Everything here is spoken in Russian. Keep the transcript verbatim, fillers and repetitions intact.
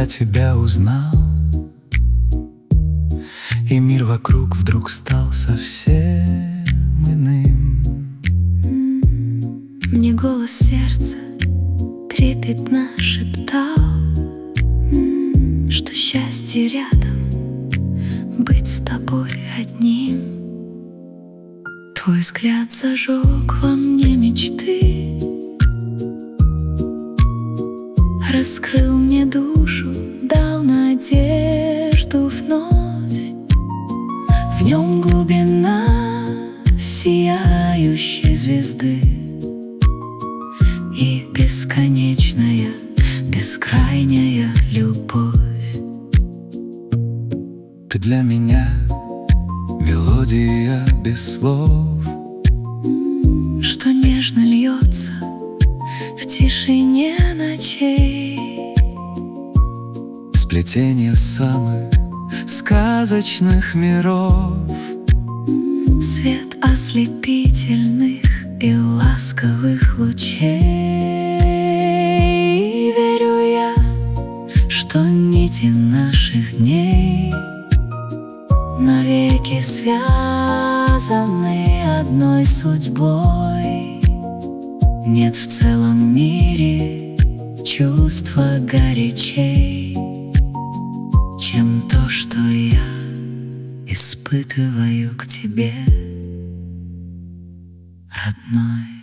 я тебя узнал, и мир вокруг вдруг стал совсем иным. Мне голос сердца трепетно шептал, что счастье рядом, быть с тобой одним. Твой взгляд зажег во мне мечты, раскрыл мне душу, дал надежду вновь. В нем глубина сияющей звезды и бесконечная, бескрайняя любовь. Ты для меня мелодия без слов, что нежно льется в тишине ночей. Сплетение самых сказочных миров, свет ослепительных и ласковых лучей. Верю я, что нити наших дней навеки связаны одной судьбой. Нет в целом мире чувства горячей, чем то, что я испытываю к тебе, родной.